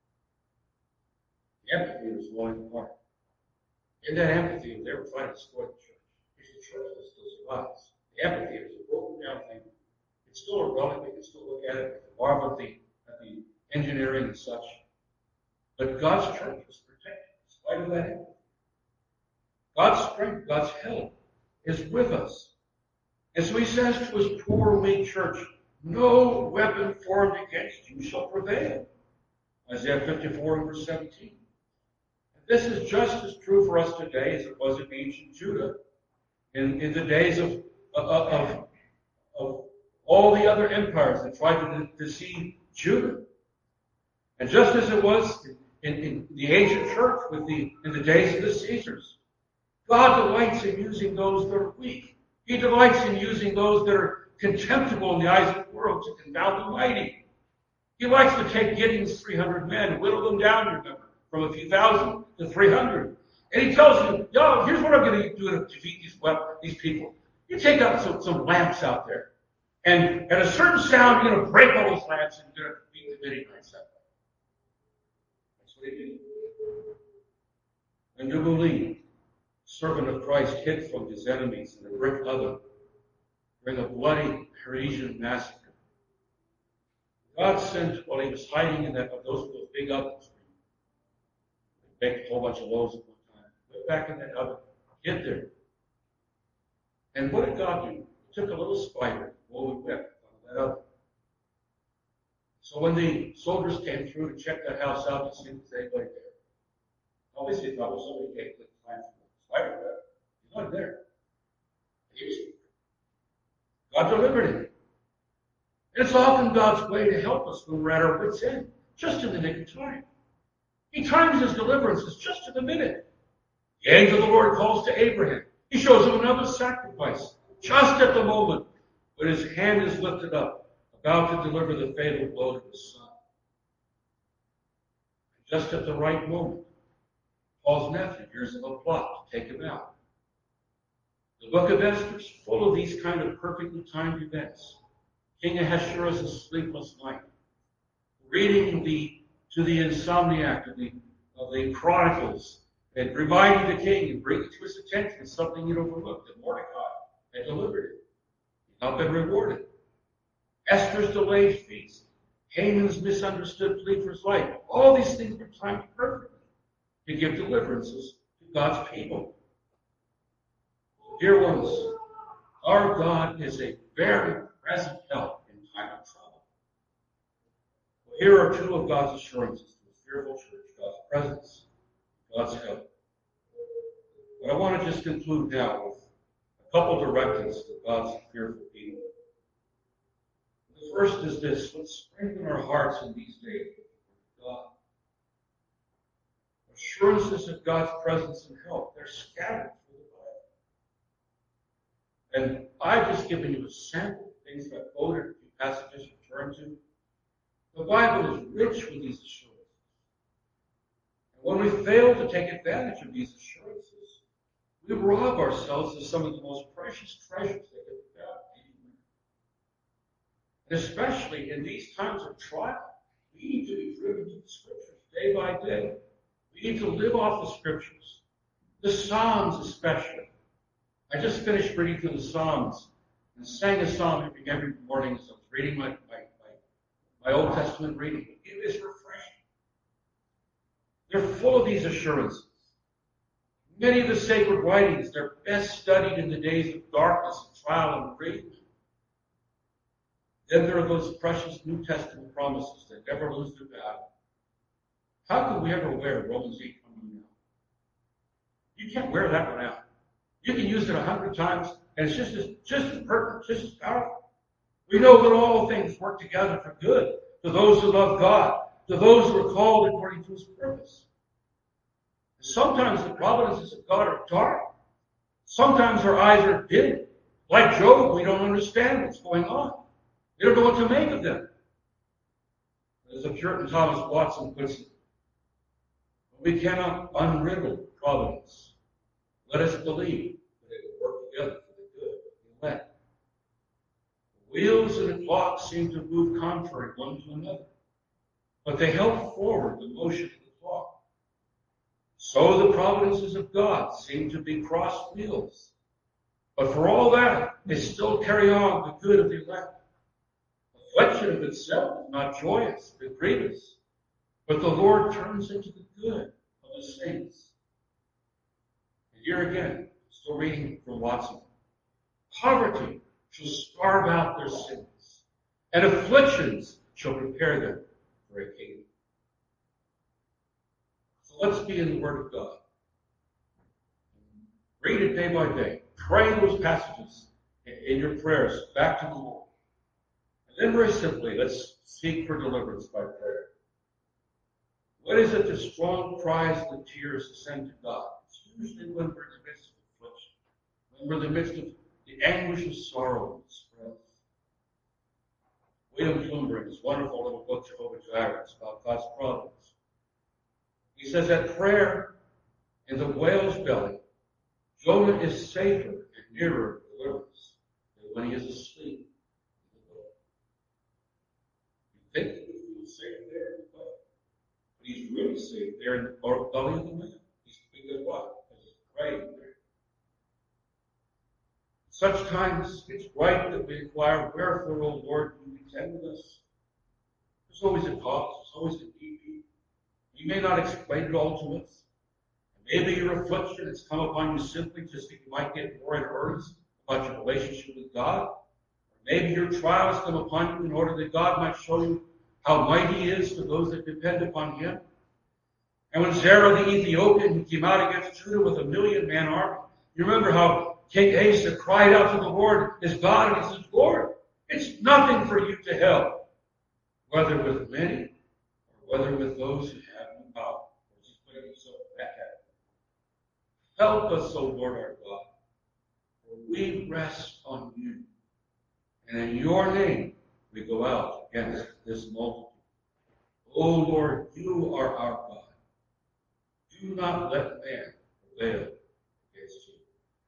The amphitheater is falling apart. In that amphitheater, they were trying to destroy the church. It's the church that still survives. The amphitheater is a broken down thing. It's still a relic. We can still look at it, marvel at the, at the engineering and such. But God's church was protected in spite of that amphitheater. God's strength, God's help is with us. And so he says to his poor, weak church, no weapon formed against you shall prevail. Isaiah fifty-four, verse seventeen. This is just as true for us today as it was in ancient Judah, in, in the days of, of, of, of all the other empires that tried to deceive Judah. And just as it was in, in the ancient church with the in the days of the Caesars. God delights in using those that are weak. He delights in using those that are contemptible in the eyes of the world to confound the mighty. He likes to take Gideon's three hundred men and whittle them down, remember, from a few thousand to three hundred. And he tells you, yo, here's what I'm going to do to defeat these, these people. You take out some, some lamps out there, and at a certain sound, you're going to break all those lamps and you're going to beat the Midianites up. That's what he did. And Nubulim, servant of Christ, hid from his enemies in a brick oven during a bloody Parisian massacre. God sent, while he was hiding in that, those, those big ovens, he baked a whole bunch of loaves at one time, went back in that oven, hid there. And what did God do? He took a little spider, woven whip, out of that oven. So when the soldiers came through to check that house out to see if there was anybody there, obviously they thought, well, somebody came to climb through the spider web. He wasn't there. He was God delivered him. And it's often God's way to help us when we're at our wits' end, just in the nick of time. He times his deliverances just to the minute. The angel of the Lord calls to Abraham. He shows him another sacrifice, just at the moment when his hand is lifted up, about to deliver the fatal blow to his son. Just at the right moment, Paul's nephew hears of a plot to take him out. The book of Esther is full of these kind of perfectly timed events. King Ahasuerus' sleepless night. Reading the to the insomniac of the, of the Chronicles and reminding the king and bringing to his attention something he'd overlooked, that Mordecai had delivered it. He'd not been rewarded. Esther's delayed feast. Haman's misunderstood plea for his life. All these things were timed perfectly to give deliverances to God's people. Dear ones, our God is a very present help in time of trouble. Well, here are two of God's assurances to a fearful church: God's presence, God's help. But I want to just conclude now with a couple directives to God's fearful people. The first is this: let's strengthen our hearts in these days with God. Assurances of God's presence and help, they're scattered through the Bible. And I've just given you a sample of things that I've quoted, a few passages to turn to. The Bible is rich with these assurances. And when we fail to take advantage of these assurances, we rob ourselves of some of the most precious treasures that can be found anywhere. And especially in these times of trial, we need to be driven to the Scriptures day by day. We need to live off the Scriptures. The Psalms especially. I just finished reading through the Psalms and sang a psalm every, every morning as I was reading my, my, my, my Old Testament reading. It is refreshing. They're full of these assurances. Many of the sacred writings, they're best studied in the days of darkness and trial and bereavement. Then there are those precious New Testament promises that never lose their value. How can we ever wear Romans eight twenty-one out? You can't wear that one out. You can use it a hundred times, and it's just as, just as pertinent, just as powerful. We know that all things work together for good to those who love God, to those who are called according to his purpose. Sometimes the providences of God are dark. Sometimes our eyes are dim. Like Job, we don't understand what's going on. We don't know what to make of them. As the Puritan Thomas Watson puts it, we cannot unriddle providence. Let us believe that it will work together for the good of the elect. The wheels of the clock seem to move contrary one to another, but they help forward the motion of the clock. So the providences of God seem to be crossed wheels, but for all that, they still carry on the good of the elect. Affliction of itself is not joyous, but grievous, but the Lord turns into the good of the saints. And here again, still reading from Watson. Poverty shall starve out their sins, and afflictions shall prepare them for a kingdom. So let's be in the Word of God. Read it day by day. Pray those passages in your prayers back to the Lord. And then very simply, let's seek for deliverance by prayer. What is it that strong cries and tears ascend to God? It's usually when we're in the midst of affliction, when we're in the midst of the anguish of sorrow and distress. William Bloomberg, his wonderful little book, Jehovah Jireh, it's about God's providence. He says that prayer in the whale's belly, Jonah is safer and nearer to deliverance than when he is asleep in the boat. You think he would feel safe there in the boat, but he's really safe there in the belly of the whale. He's because what? Because he's praying there. Such times, it's right that we inquire, wherefore, O Lord, do you contend with us? There's always a cause. There's always a need. You may not explain it all to us. Maybe your affliction has come upon you simply just that you might get more in earnest about your relationship with God. Or maybe your trial has come upon you in order that God might show you how mighty He is to those that depend upon Him. And when Zerah the Ethiopian, who came out against Judah with a million-man army, you remember how King Asa cried out to the Lord, his God, and he says, Lord, it's nothing for you to help, whether with many or whether with those who have no power. He's putting himself back at it. Help us, O Lord our God, for we rest on you. And in your name we go out against this multitude. O Lord, you are our God. Do not let man prevail against you.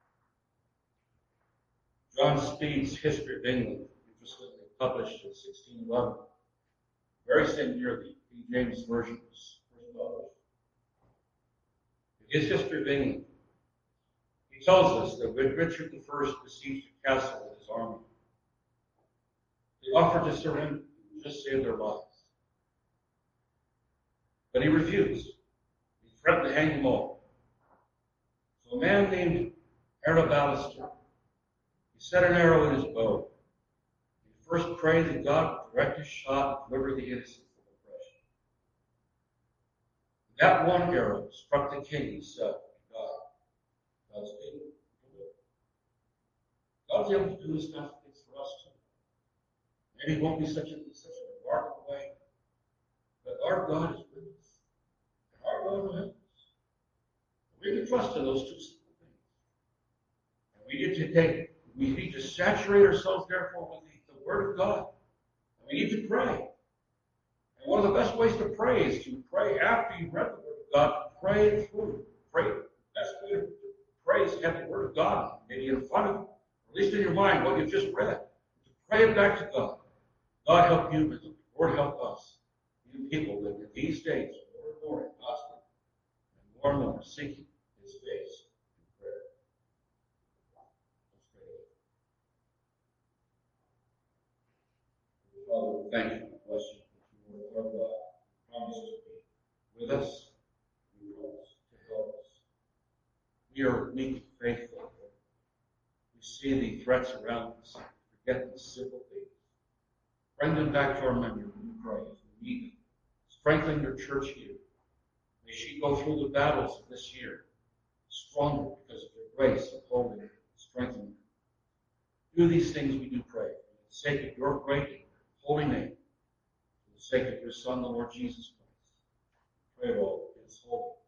John Speed's History of England, interestingly published in sixteen eleven, very same year the King James Version was first published. In his History of England, he tells us that when Richard the First besieged a castle with his army, they offered to surrender and just save their lives. But he refused. He threatened to hang them all. So a man named Arabalister, he set an arrow in his bow. He first prayed that God would direct his shot and deliver the innocent from oppression. That one arrow struck the king himself and God. God's able to do it. God's able to do this kind of things for us too. Maybe it won't be such a, such a remarkable way, but our God is with us. And our God will help us. We can trust in those two simple things. And we need to take We need to saturate ourselves, therefore, with the, the Word of God. And we need to pray. And one of the best ways to pray is to pray after you've read the Word of God. Pray it through. Pray. The best way to pray is to have the Word of God maybe in front of you, or at least in your mind, what you've just read. To pray it back to God. God help you, but the Lord help us. You people that in these days, more and more in God's Word, and more and more seeking His face. Father, we thank you and bless you that you are our God. You promise to be with us. You promise to help us. We are weak and faithful, Lord. We see the threats around us. Forget the simple things. Bring them back to our memory when we pray. If we need them. Strengthen your church here. May she go through the battles of this year stronger because of your grace and holding and strengthening her. Do these things we do pray. For the sake of your great holy name, for the sake of your Son, the Lord Jesus Christ. Pray it all in His holy